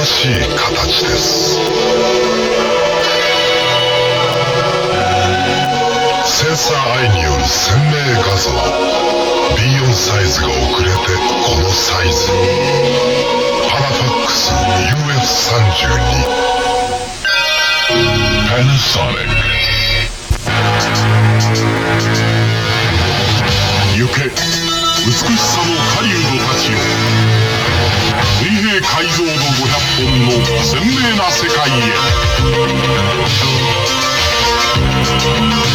しい形です。センサー I による鮮明画像。 B4 サイズが遅れてこのサイズ。パナファックス UF32。 Panasonic。 行け美しさの狩人たちよ。水平解像度500本の鮮明な世界へ。